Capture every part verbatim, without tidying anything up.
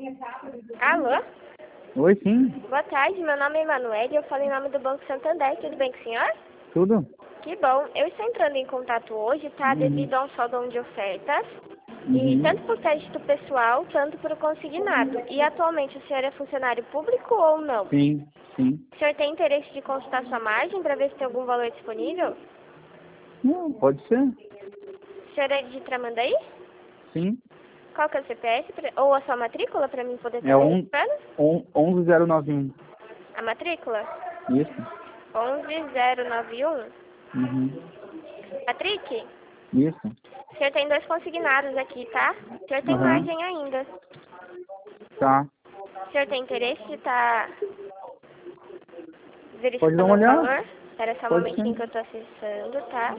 Alô? Oi, sim. Boa tarde, meu nome é Emanuele e eu falo em nome do Banco Santander. Tudo bem com o senhor? Tudo? Que bom. Eu estou entrando em contato hoje, tá? Uhum. Devido a um saldo de ofertas. E Uhum. tanto por crédito pessoal, tanto por consignado. E atualmente o senhor é funcionário público ou não? Sim, sim. O senhor tem interesse de consultar sua margem para ver se tem algum valor disponível? Não, pode ser. O senhor é de Tramandaí? Sim. Qual que é o C P F pra- ou a sua matrícula para mim poder É estar um, registrando? um, onze zero nove um. A matrícula? Isso. onze zero nove um. Uhum. Patrick? Isso. O senhor tem dois consignados aqui, tá? O senhor tem Aham. margem ainda. Tá. O senhor tem interesse de estar Pode dar verificando uma o olhada? valor? Espera só um Pode momentinho que eu ser. tô acessando, tá?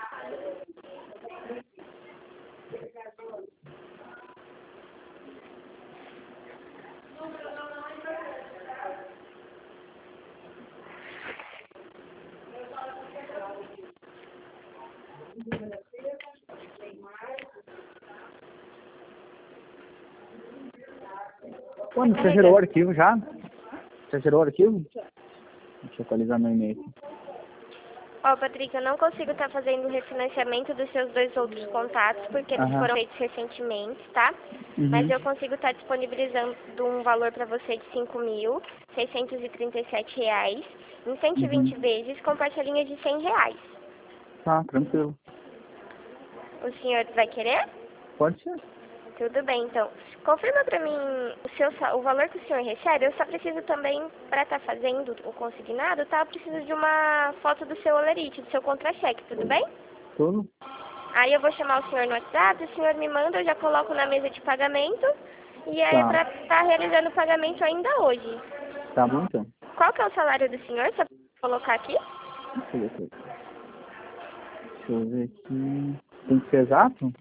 Pô, Tá você já gerou o carregando. arquivo já? Já gerou o arquivo? Deixa eu atualizar meu e-mail. Ó, Patrick, eu não consigo estar fazendo o refinanciamento dos seus dois outros contatos, porque eles Aham. foram feitos recentemente, tá? Mas Uhum. eu consigo estar disponibilizando um valor para você de cinco mil seiscentos e trinta e sete reais em cento e vinte Uhum. vezes com parcelinhas de cem reais. Tá, tranquilo. O senhor vai querer? Pode ser. Tudo bem, então. Confirma para mim o, seu, sa- o valor que o senhor recebe. Eu só preciso também, para estar fazendo o consignado, tá? Eu preciso de uma foto do seu olerite, do seu contra-cheque, tudo bem? Tudo? Aí eu vou chamar o senhor no WhatsApp, o senhor me manda, eu já coloco na mesa de pagamento. E é Tá. para estar realizando o pagamento ainda hoje. Tá bom, então. Qual que é o salário do senhor? Só pra colocar aqui? Deixa eu ver aqui. Deixa eu ver aqui. Tem que ser exato?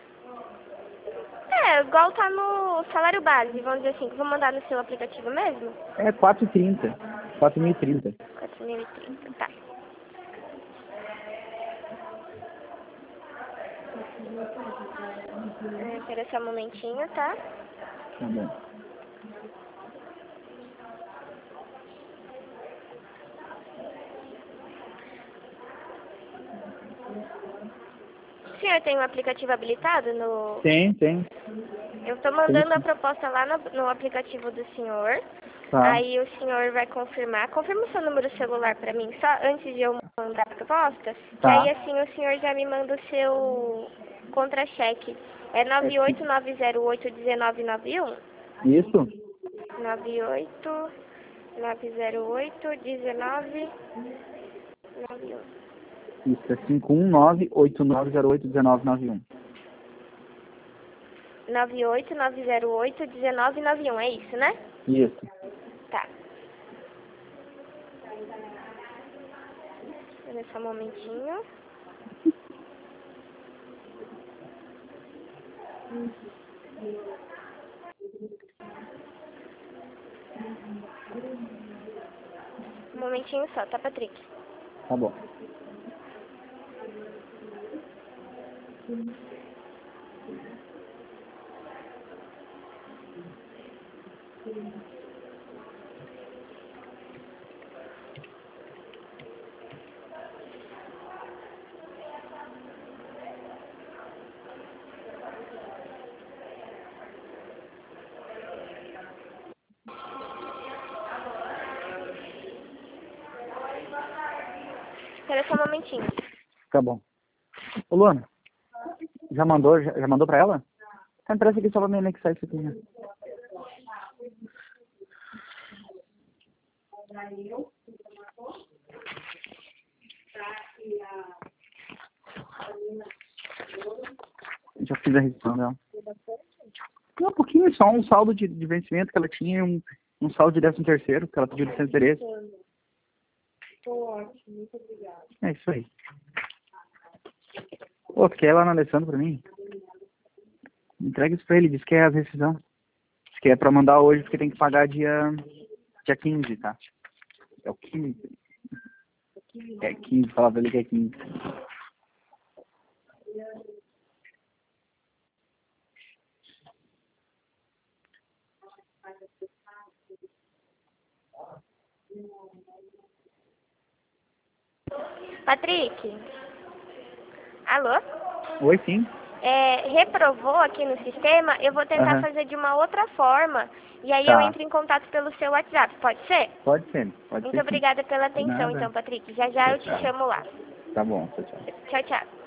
É, igual tá no salário base, vamos dizer assim, que eu vou mandar no seu aplicativo mesmo? É quatro e trinta. quatro mil e trinta. quatro mil e trinta, tá. É, espera só um momentinho, tá? Tá bom. O senhor tem um aplicativo habilitado no... Tem, tem. Eu estou Tem mandando a sim. proposta lá no, no aplicativo do senhor. Tá. Aí o senhor vai confirmar. Confirma o seu número celular para mim, só antes de eu mandar a proposta. Que aí Tá. assim o senhor já me manda o seu contra-cheque. É É nove oito sim. nove zero oito um nove nove um? Isso? nove oito nove zero oito um nove nove um. Isso, é cinco um nove oito nove zero oito um nove nove um. nove oito nove zero oito um nove nove um, é isso, né? Isso. Tá. Espera só um momentinho. Um momentinho só, tá, Patrick? Tá bom. Espera só um momentinho. Tá bom. Ô, Luana, já mandou, já, já mandou pra ela? Tá, empresta aqui só pra me anexar isso aqui, né? Já fiz a registração dela. Não, um pouquinho, só um saldo de, de vencimento que ela tinha e um, um saldo de décimo terceiro, que ela pediu de sem interesse. É isso aí. Pô, tu quer ir lá no Alessandro pra mim? Entrega isso pra ele, diz que é a rescisão. Diz que é pra mandar hoje, porque tem que pagar dia, dia quinze, tá? É o quinze. É quinze, fala pra ele que é quinze. Patrick? Alô? Oi, sim. É, reprovou aqui no sistema, eu vou tentar Aham. fazer de uma outra forma. E aí eu Tá. entro em contato pelo seu WhatsApp, pode ser? Pode ser, pode Muito ser sim. obrigada pela De atenção, nada. então, Patrick. Já já Tchau, eu te tchau. chamo lá. Tá bom, tchau, tchau. Tchau, tchau.